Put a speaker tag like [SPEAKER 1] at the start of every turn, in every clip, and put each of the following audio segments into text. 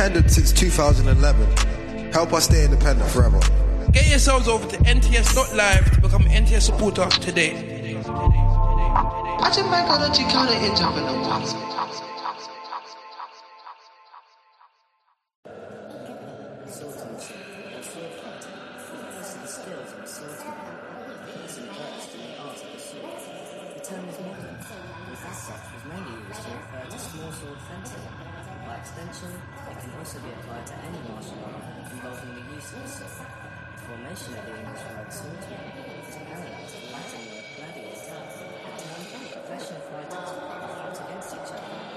[SPEAKER 1] independent since 2011. Help us stay independent forever.
[SPEAKER 2] Get yourselves over to NTS.live to become an NTS supporter today.
[SPEAKER 3] I just make all the Chicana in jumping on tops.
[SPEAKER 4] It can also be applied to any martial art involving the use of a sword. The formation of the English word swordsman is parallel to the Latin word gladiator, a term for professional fighters who fight against each other in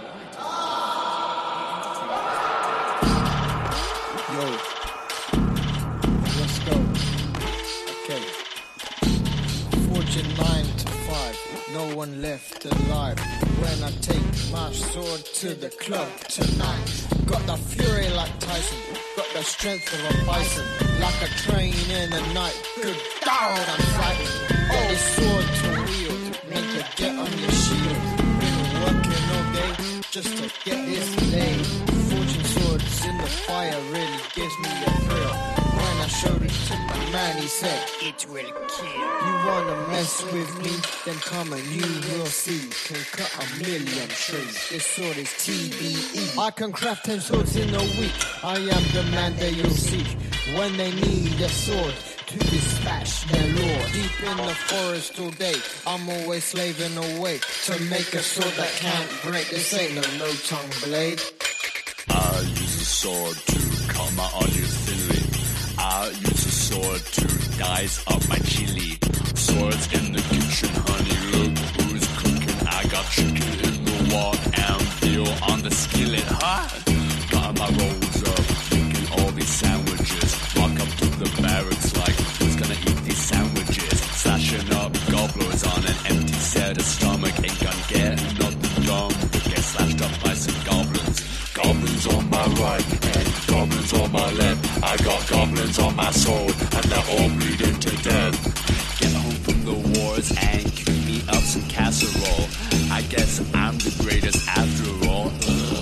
[SPEAKER 5] Yo, let's go. Okay. Fortune 9 to 5, no one left alive. When I take my sword to the club tonight, got the fury like Tyson, got the strength of a bison, like a train in the night. Good God, I'm frightened. Got the sword to wield, meant to get on your shield. Been working all day just to get this day. Fortune swords in the fire really gives me a thrill. When I showed it to my man, he said, it will kill. You wanna mess with me? Then come and you will see. Can cut a million trees. This sword is TBE. I can craft 10 swords in a week. I am the man that you'll seek when they need a sword to dispatch their lord. Deep in the forest all day, I'm always slaving away to make a sword that can't break. This ain't no tongue blade.
[SPEAKER 6] I use a sword to cut my onions thinly. I use a sword to dice up my chili. Swords in the kitchen, honey, look who's cooking. I got chicken in the wok and veal on the skillet, huh? Got my rolls up, making all these sandwiches. Walk up to the barracks like, who's gonna eat these sandwiches? Slashing up gobblers on an empty set of stomach. Ain't gonna get nothing done but get slashed up by some goblins. Goblins on my right and goblins on my left. I got goblins on my sword and they're all bleeding to death. Get home from the wars and cook me up some casserole. I guess I'm the greatest after all.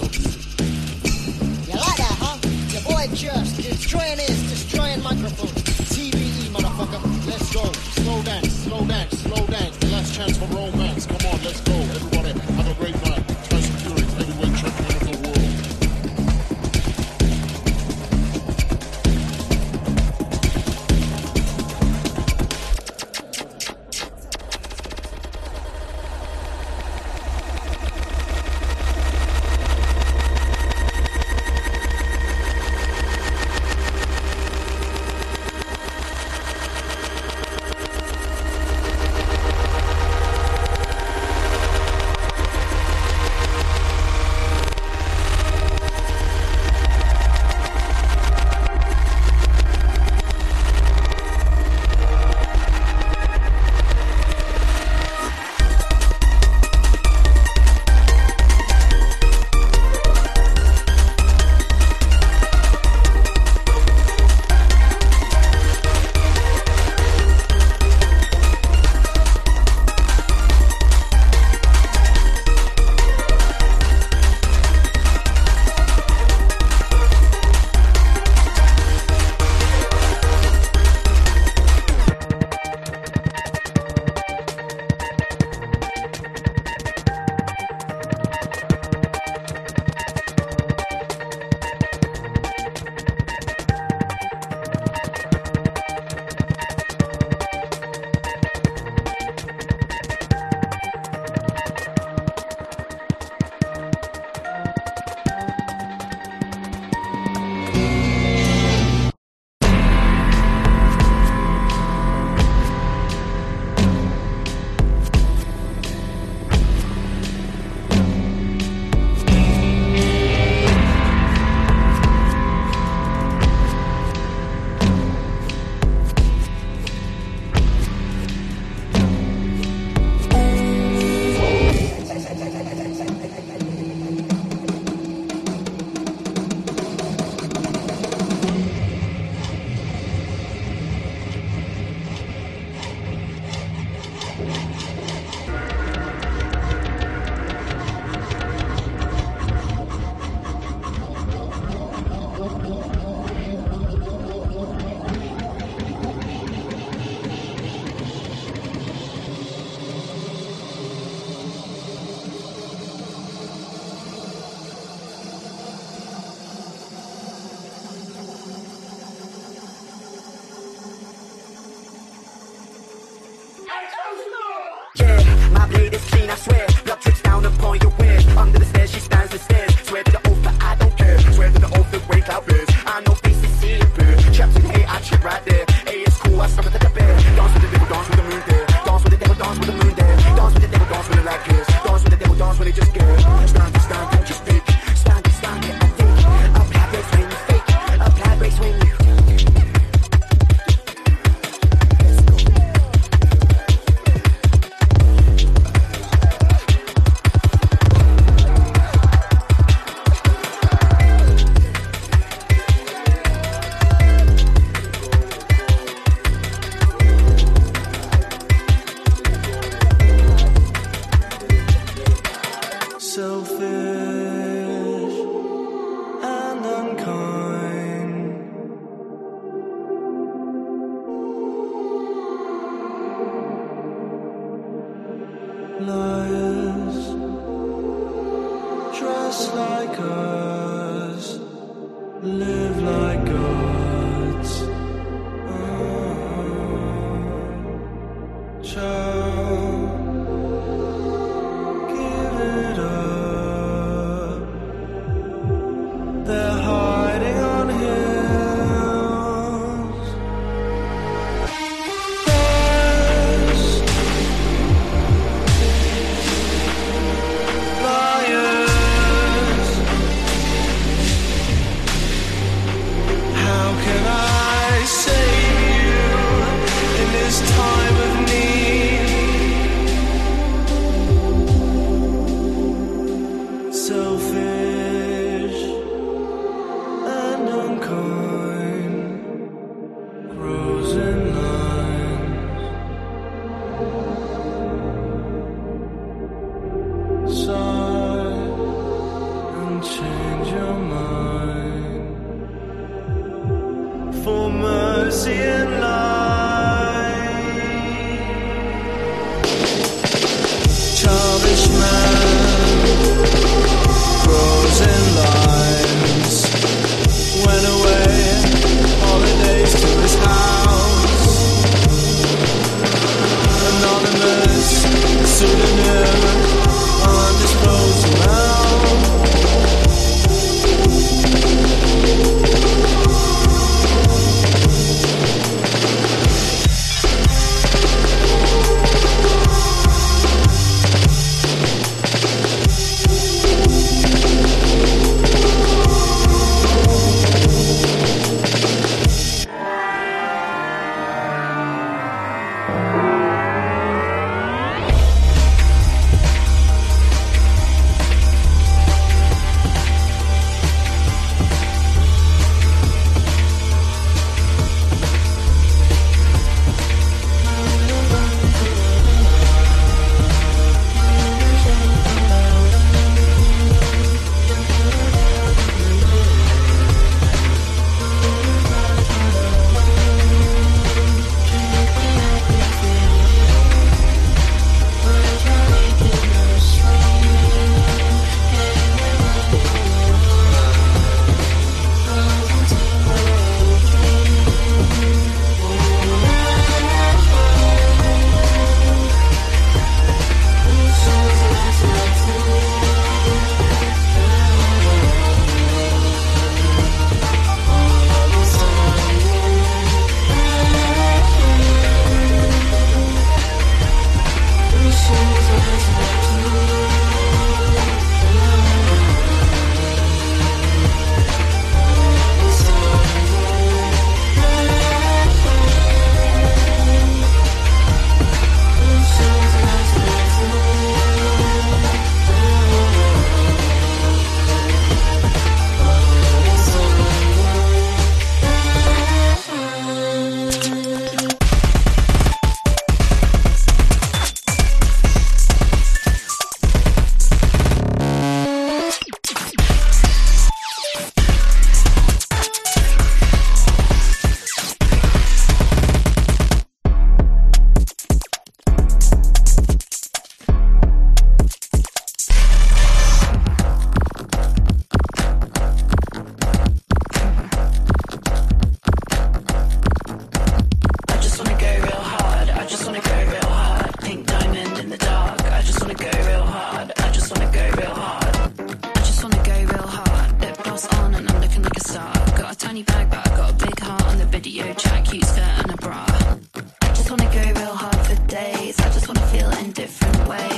[SPEAKER 5] You like that, huh? Your boy just destroying this, destroying microphone. TBE, motherfucker. Let's go. Slow dance, slow dance, slow dance. The last chance for romance. Come on, let's go. Everybody, have a great night. Tyson Fury, heavyweight champion of the world.
[SPEAKER 7] swear, blood drips down upon your wear. Under the stairs, she stands and stares. Swear to the oath that I don't care. Swear to the oath that wake out bears. I know faces see and fear. Trapped in hate, I trip right there. Hey, it's cool, I stomach like a bear. Dance with the devil, dance with the moon there. Dance with the devil, dance with the moon there. Dance with the devil, dance with the light cares. Dance with the devil, dance when it just cares. Stand it, just pick. Stand it, I think. Apply breaks when you fake. Apply breaks when you.
[SPEAKER 8] Selfish and unkind, liars dress like us, live like gods. Child, give it up. They're hiding on hills. Liars, liars. How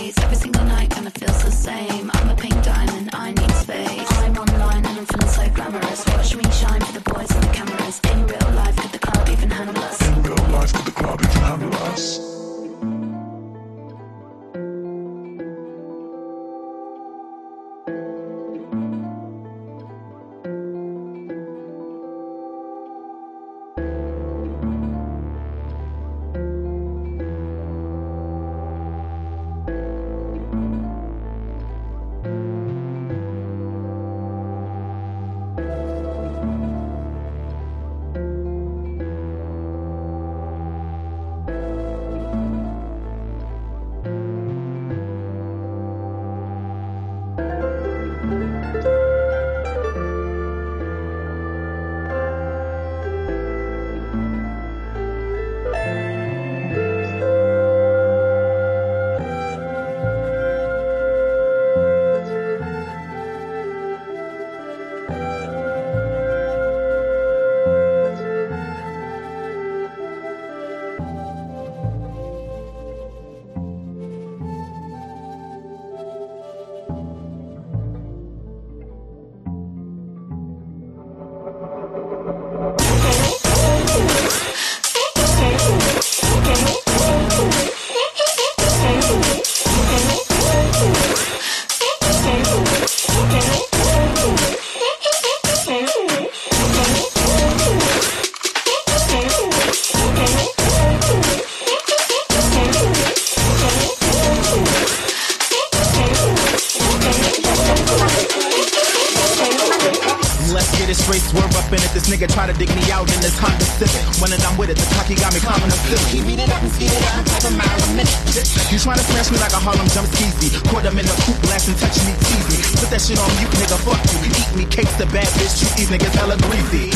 [SPEAKER 9] days. Every single night kinda feels the same. I'm a pink diamond, I need space. I'm online and I'm feeling so glamorous. Watch me shine for the boys and the cameras. In real life, could the club even handle us?
[SPEAKER 10] In real life, could the club even handle us?
[SPEAKER 11] Try to dig me out in this Honda Civic. When I'm with it, the cocky got me climbing the ceiling. He beat it up and speed it up, type of mile a minute. You trying to smash me like a Harlem jump skeezy. Caught him in the coupe, blast and touch me, tease me. Put that shit on mute, nigga, fuck you. Eat me, cakes the bad bitch, treat these niggas hella greasy.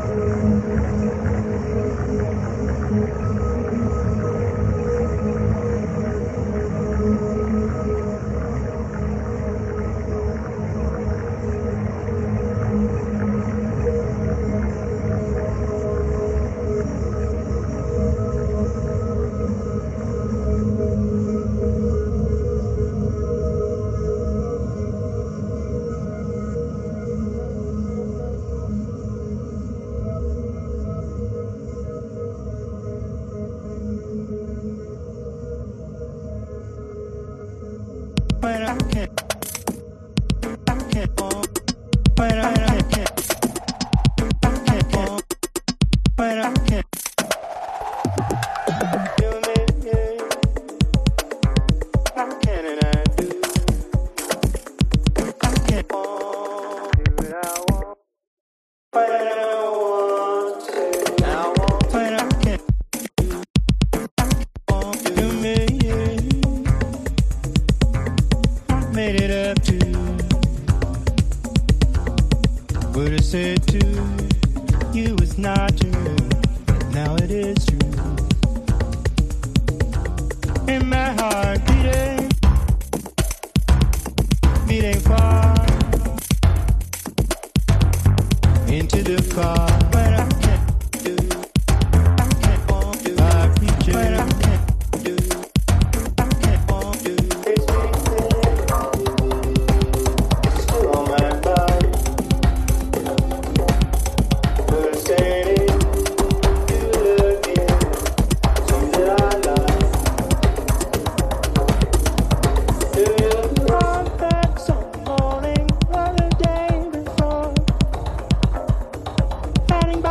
[SPEAKER 12] Running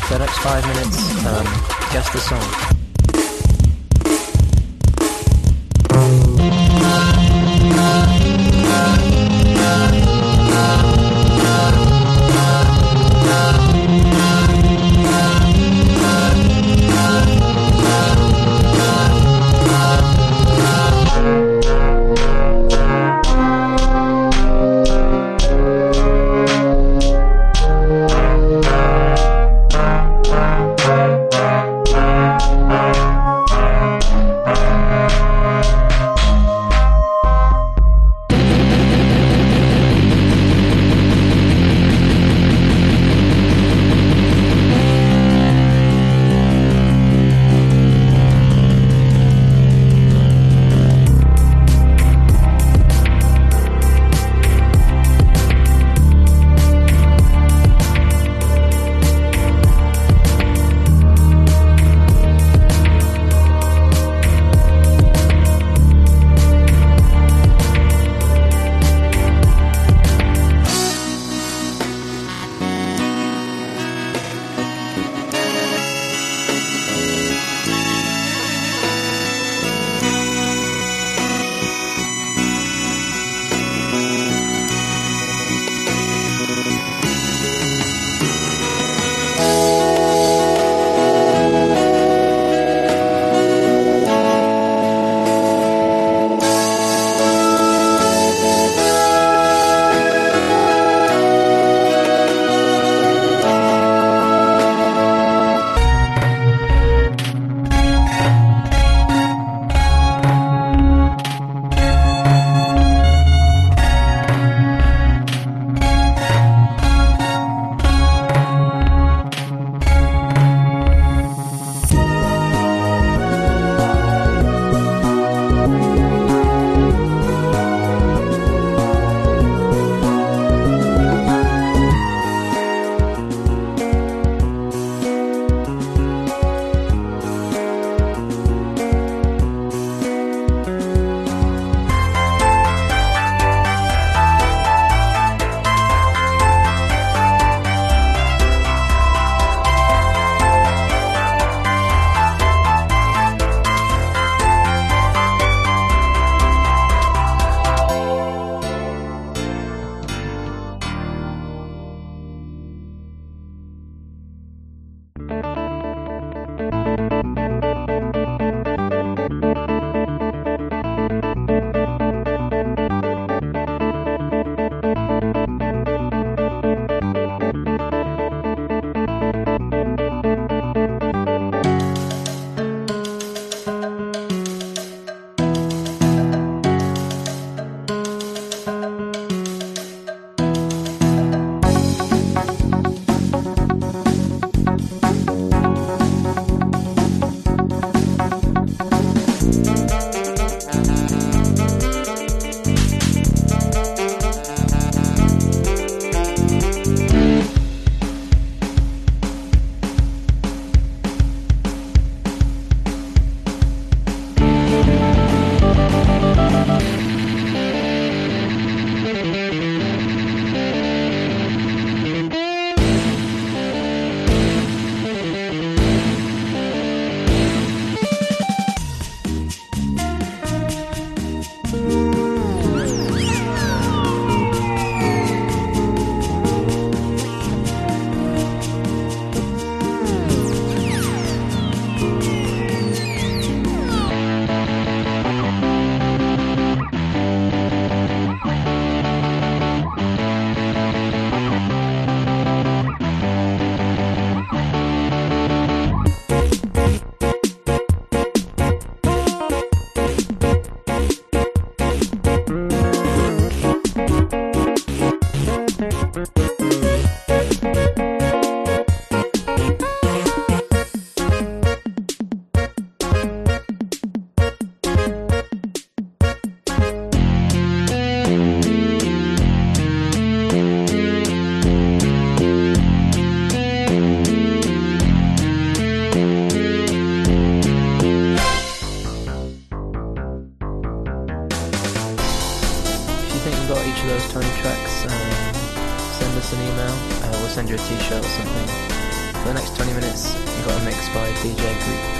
[SPEAKER 12] the next 5 minutes, guess the song. each of those 20 tracks, send us an email. We'll send you a t-shirt or something. For the next 20 minutes, you've got a mix by DJ Group.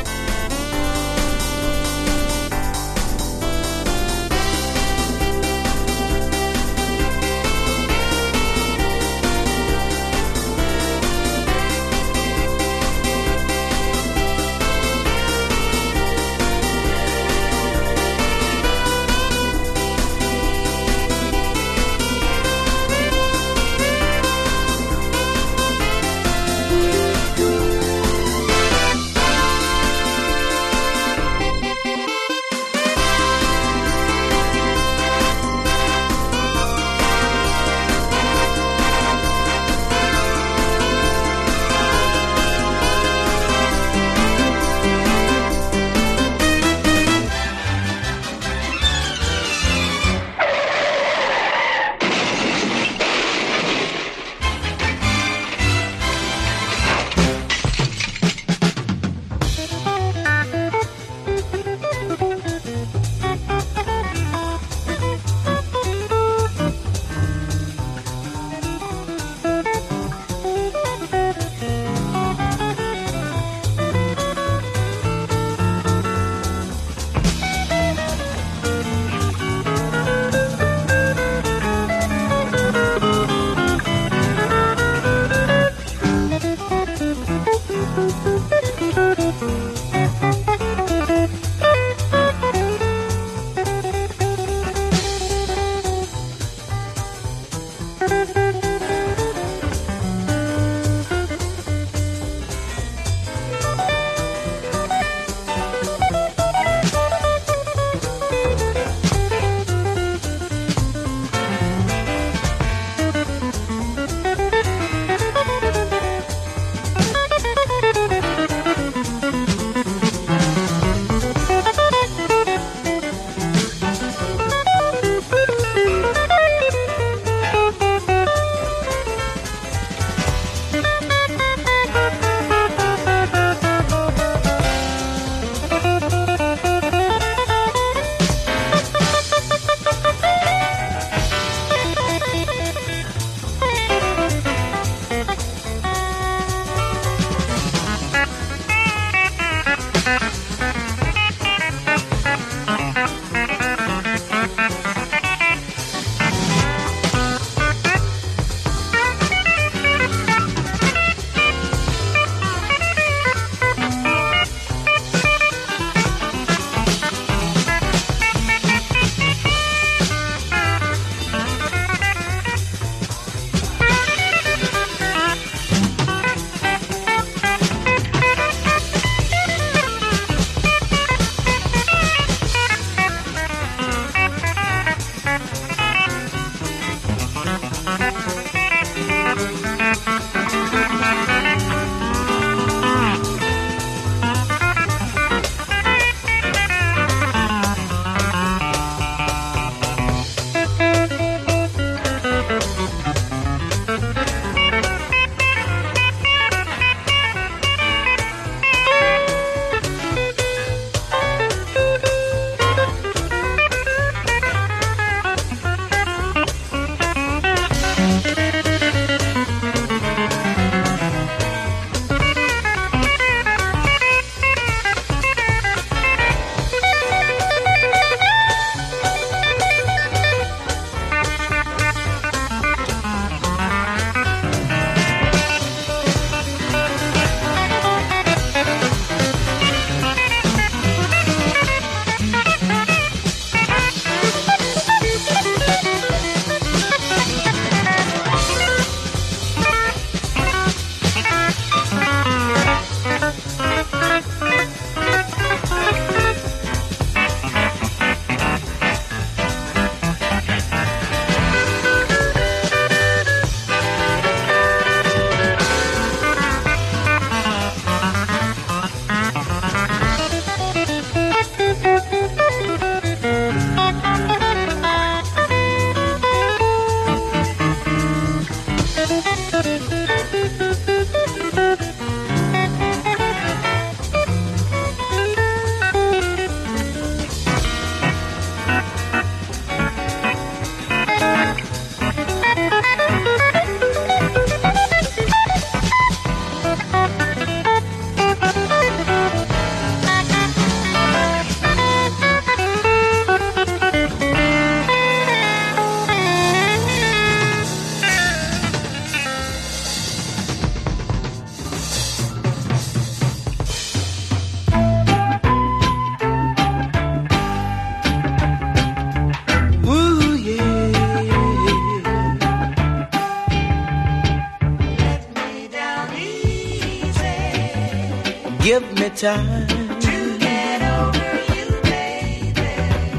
[SPEAKER 13] Give me time
[SPEAKER 14] to get over you, baby.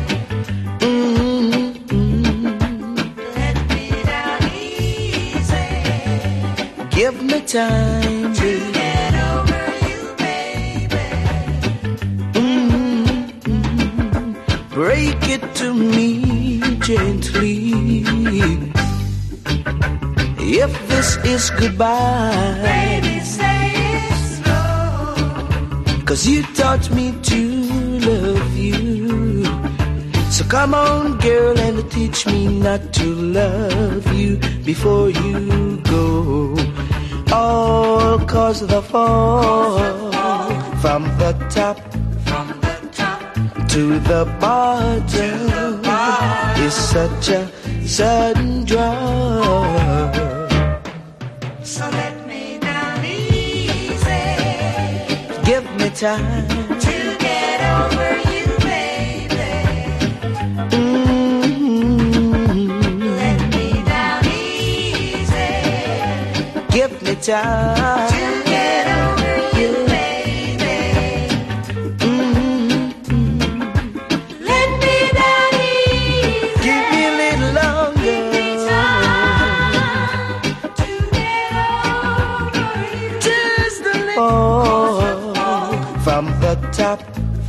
[SPEAKER 14] Let me down easy.
[SPEAKER 13] Give me time
[SPEAKER 14] to get over you, baby.
[SPEAKER 13] Break it to me gently. If this is goodbye,
[SPEAKER 14] baby, say it slow.
[SPEAKER 13] 'Cause you taught me to love you. So come on, girl, and teach me not to love you before you go. All 'cause of the fall from the top to the bottom is such a sudden drop.
[SPEAKER 14] So let me down easy.
[SPEAKER 13] Give me time
[SPEAKER 14] to get over you, baby. Let me down easy.
[SPEAKER 13] Give me time
[SPEAKER 14] to get over you, baby. Let me down easy.
[SPEAKER 13] Give me a little longer.
[SPEAKER 14] Give me time to get over you.
[SPEAKER 13] Just a little. From the top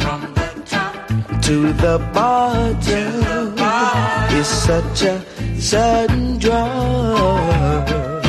[SPEAKER 13] to the bottom is such a sudden drop.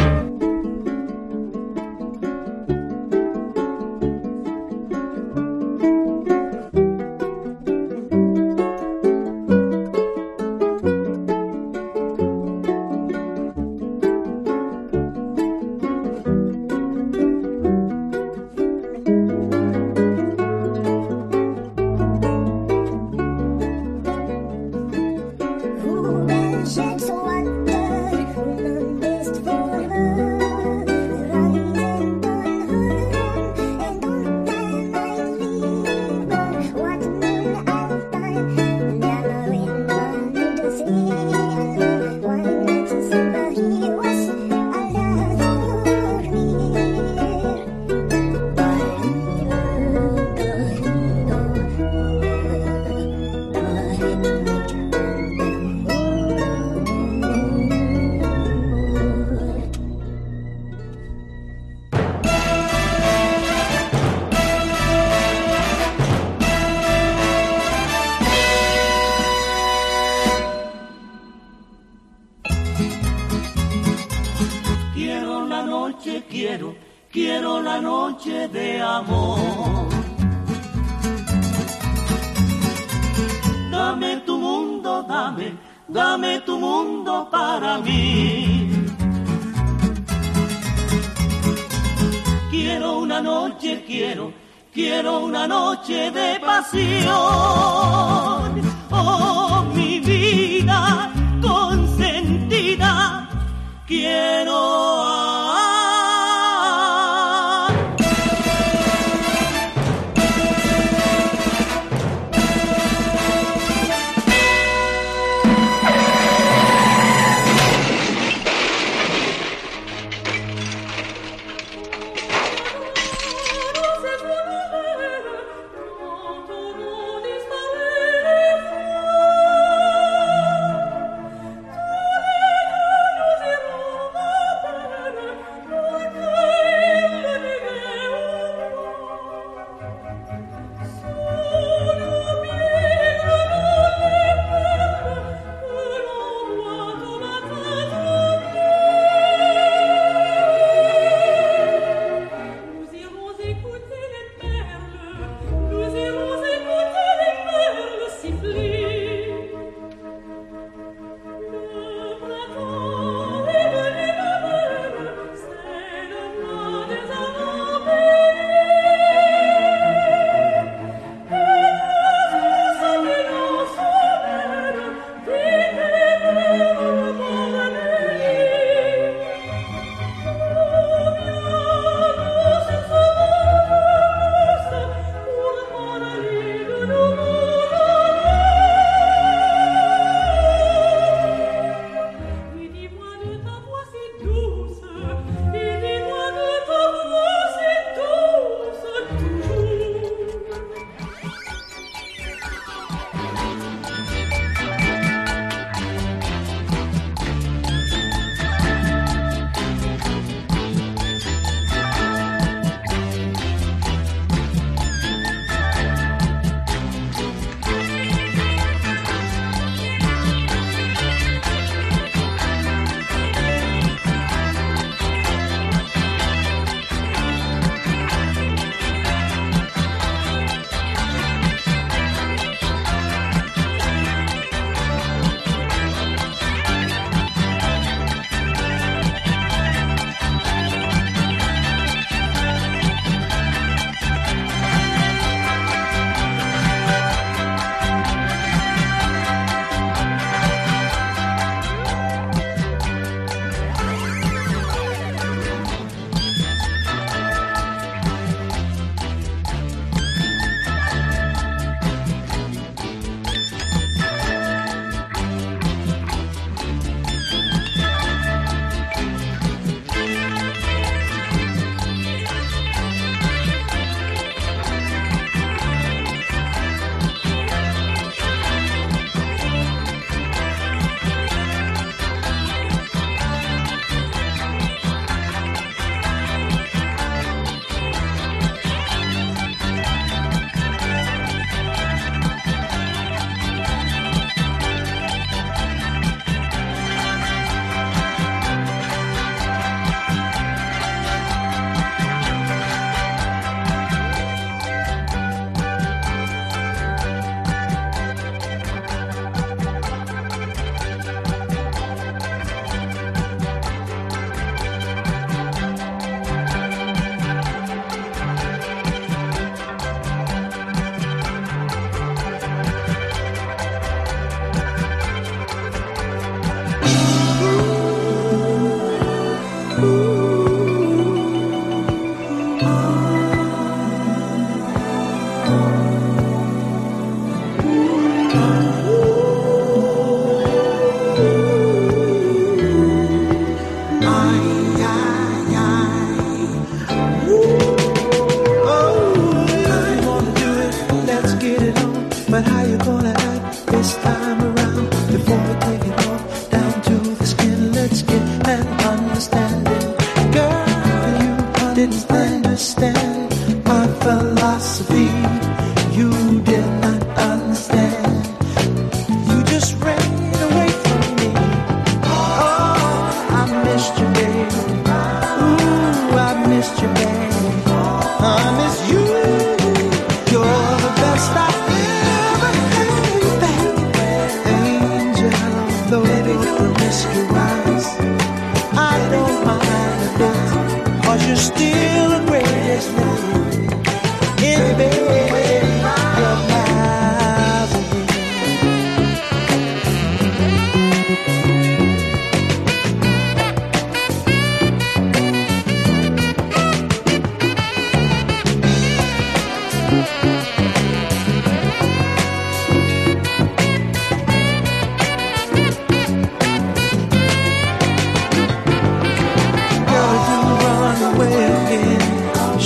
[SPEAKER 15] Quiero la noche de amor. Dame tu mundo, dame tu mundo para mí. Quiero una noche, quiero una noche de pasión. Oh, mi vida consentida, quiero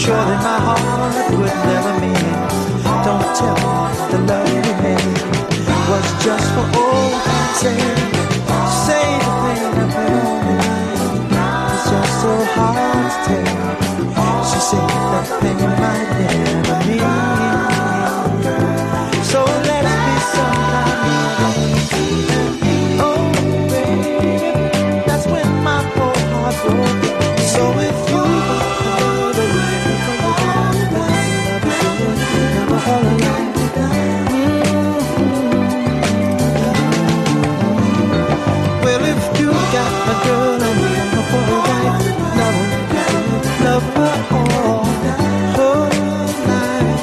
[SPEAKER 8] Surely my heart would never mean it. Don't tell me the love we made was just for old time's sake. Say the pain I put on the line is just so hard to take. She said that pain might never mean. So let's be sometime. Oh baby, that's when my poor heart broke. So if you go away from the ground, never all alone. Well, if you got my girl and we are for a life, love her all, whole life.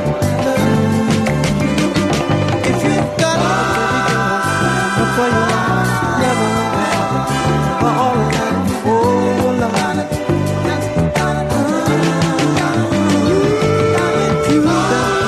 [SPEAKER 8] If you got my baby girl, for your life, never for all life, whole life. If you got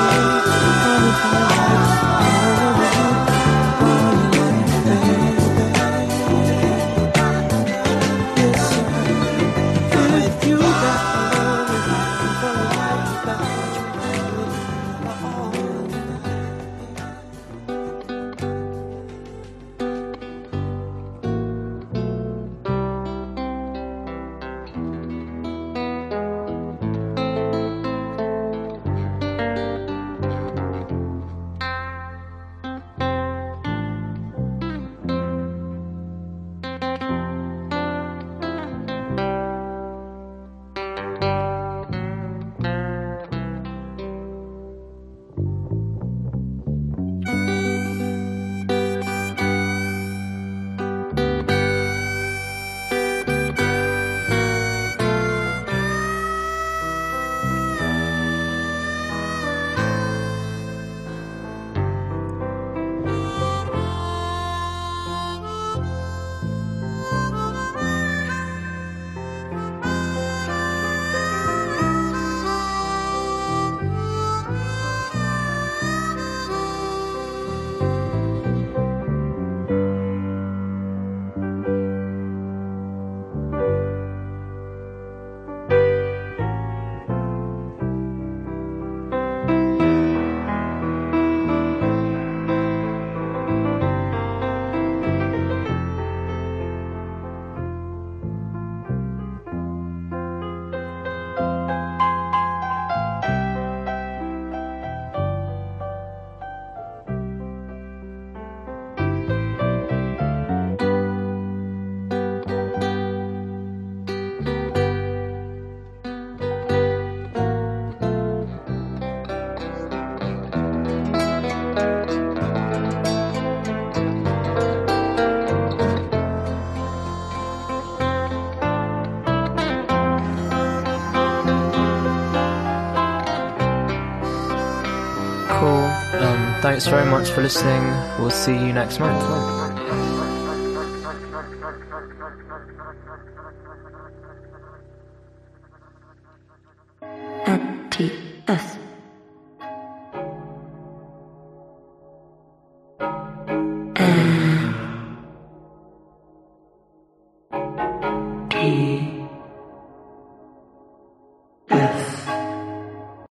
[SPEAKER 12] Thanks very much for listening. We'll see you next month.
[SPEAKER 9] NTS